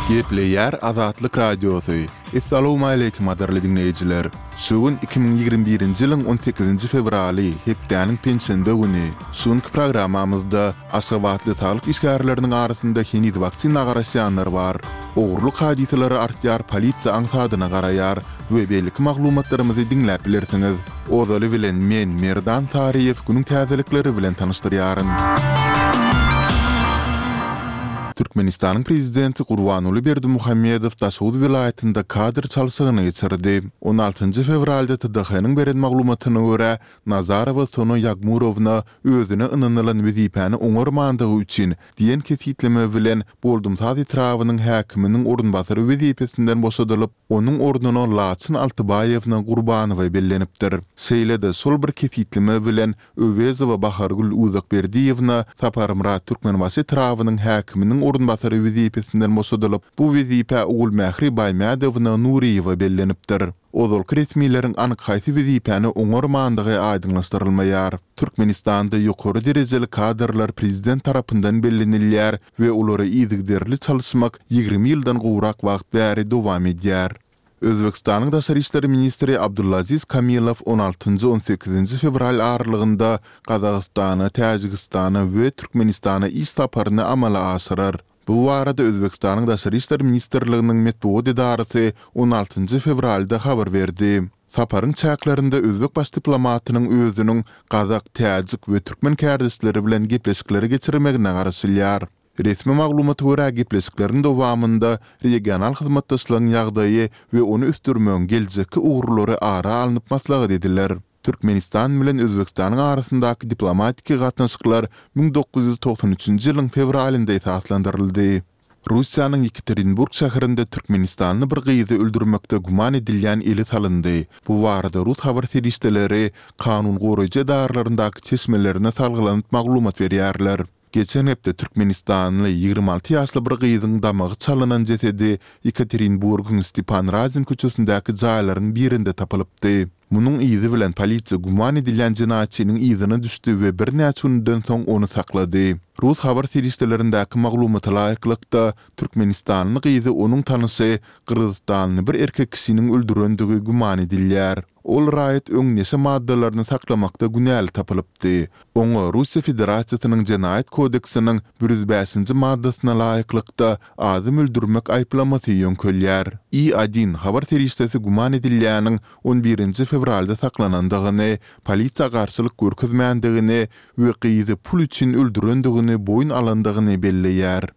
Gepleyer Azatlyk Radiosu. Assalamu alaykum adarly dinleyijiler. Şugun 2021-nji ýylyň 18-nji fevraly, hepdeniň pensiýende güni. Şuňky programamyzda aşgabatly sağlyk işgärleriniň arasynda hini waksina garaşanlar bar. Ogurlyk hadiseleri artýar, polisiýa aňsadyna garaýar we belki maglumatlarymyzy dinläp bilersiňiz. Ozaly bilen men Merdan Tariýew günüň täzelikleri bilen tanışdyrýaryn. Türkmenistanyň prezidenti Gurbanuly Berdimuhammedow Taşoğuz vilayetinde kadr çalşygyny geçirdi. 16-njy fevralda TDH-nyň beren maglumatyna görä, Nazarova Sonu Yagmurovna özüne ynanylan wezipäni oňarmandygy üçin diýen kesitleme bilen boldumsaz ýetrawynyň häkiminiň orunbasary wezipesinden boşadylyp, onuň ordunyna Laçyn Altybaýewna Gurbanowa bellenipdir. Şeýle-de şol bir kesitleme bilen Öwezowa Bahargul Uzakberdiýewna Saparymrat Türkmenbaşy ýetrawynyň häkiminiň orunbasary wezipesinden boşadylyp, bu wezipä Ugul Mähri Baýmadowna Nuriýewa bellenipdir. Ozal resmiýetiň anyk haýsy wezipäni oňarmandygy aýdynlaşdyrylmaýar. Türkmenistanda ýokary derejeli kadrlar prezident tarapyndan bellenilýär we olary ýygyderli çalyşmak 20 ýyldan gowrak wagt bäri dowam edýär. Özbekistanyň Daşary işleri ministri Abdullaziz Kamilov 16-18 fevral aralygynda Gazagystana, Täjikistana we Türkmenistana iş saparyny amala aşyrar. Bu arada Özbekistanyň Daşary işleri ministrliginiň medeniýet idarasy 16 fevralda habar berdi. Saparyň çäklerinde Özbek baş diplomatynyň özüniň Gazak, Täjik we Türkmen kärdisleri bilen gepleşikleri geçirmegine garaşylýar. Resmi maglumat görä gepleşiklerin dowamında regional hyzmatdaşlygyň ýagdaýy we onu üstürmegiň geljekki ugurlary ara alınıp maslahat ediler. Türkmenistan bilen Özbekistanyň arasyndaky diplomatik gatnaşyklar 1993-nji ýylyň fevralynda esaslandyryldy. Russiýanyň Yekaterinburg şäherinde Türkmenistanyň bir gyzy öldürmekde guman edilýän eli salyndy. Bu barada Rus habar serişdeleri kanun goraýjy darlaryndaky çeşmelerine salgylanyp maglumat berýärler. Geçen hepde Türkmenistanly 26 ýaşly bir gyzyň damagy çalynan jesedi Yekaterinburgyň Stepan Razin köçesindäki jaýlaryň birinde tapylypdy. Munyň izi bilen polisiýa guman edilýän jinayetçiniň izine düşdi we bir näçe günden soň onu saklady. Rus habar serişdelerindäki maglumata laýyklykda Türkmenistanyň gyzy onuň tanysy Kyrgyzstanly bir erkek kişiniň öldürendigi guman edilýär. Ol raýat öňneşe maddalaryny saklamakda günäli tapylypdy. Oňa Russiýa Federasiýasynyň Jinayet kodeksiniň 105-nji maddasyna laýyklykda adam öldürmek aýplamasy ýönkölýär. I1 habar serişdesi guman edilýäniň 11-nji fevralda saklanandygyny, polisiýa garşylyk görkezmändigini we gyzy pul üçin öldürendigini boyun alandygyny belleýär.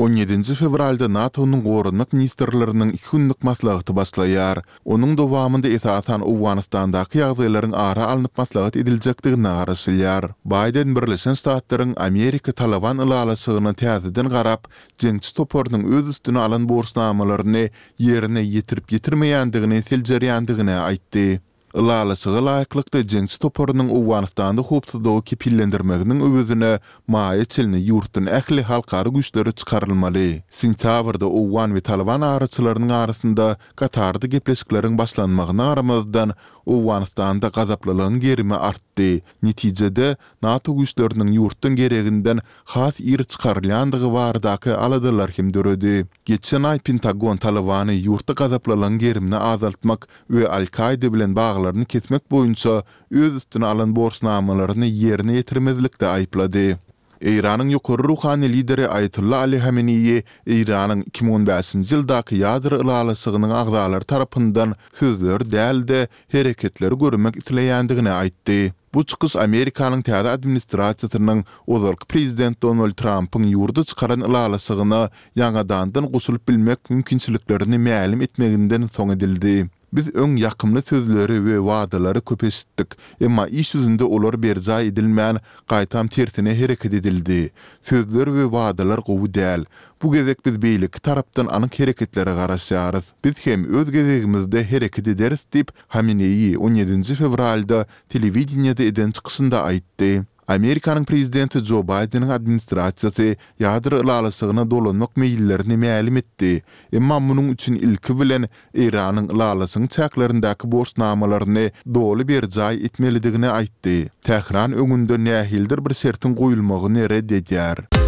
17 fevralda NATO'nun gorunmak ministerlerinin 2 günlük maslahaty başlaýar. Onuň dowamında esasan Awganistandaky ýagdaýlaryň ara alınıp maslahat ediljekdigine garaşylýar. Biden Birleşen Ştatlaryň Amerika Taliban ylalasygyna täzeden garap, jeňçi topornyň öz üstüne alan borçnamalaryny ýerine ýetirip ýetirmeýändigini seljerýändigine aýtdy. Ylalasyga laýyklykda jeňçi toporunyň Awganistanda hukuksyzlygy kepillendirmeginiň öwüzine maýa çelini ýurtdan ähli halkary güýçleri çykarylmaly. Sentýabrda Awgan we Taliban araçylarynyň arasynda Katarda gepleşikleriň başlanmagyna garamazdan Awganistanda gazaplylygyň gerimi artdy. Netijede NATO güýçleriniň ýurtdan gereginden has ýer çykarylýandygy baradaky aladalar hem döredi. Geçen ay Pentagon Talibany ýurtda gazaplylygyň gerimini azaltmak we Al-Qaida bilen baglaryny kesmek boýunça öz üstüne alan borçnamalaryny ýerine ýetirmezlikde aýplady. Iranyň ýokary ruhany lideri Ayatullah Ali Hamenei Iranyň 2015-nji ýyldaky ýadro ylalasygynyň agdalary tarapyndan sözler dälde hereketleri görmek isleýändigini aýtdy. Bu çykyş Amerikanyň täze administrasiýasynyň ozalky prezident Donald Trump'yň ýurda çykaran ylalasygyna ýangadandan goşulyp bilmek mümkinçiliklerini mälim etmeginden soň edildi. Biz öň ýakymly sözleri we wadalary köpeşitdik, emma iş ýüzünde olar berjä edilmän gaýtam tersine hereket edildi. Sözler we wadalar gowy däl. Bu gezek biz beýlik tarapdan anyk hereketlere garaşýarys. Biz hem öz gezegimizde hereket ederiz diýip Hamenei 17 fevralda telewizionyada eden çykyşynda aýtdy. Amerikanyň prezidenti Joe Biden'in administrasiýasy ýadro ylalasygyna dolanmak meýillerini mälim etdi. Emma munyň üçin ilki bilen Iranyň ylalasynyň çäklerindäki borçnamalaryny doly berjaý etmelidigini aýtdy. Tehran öňünde nähildir bir sertin goýulmagyny reddedýär.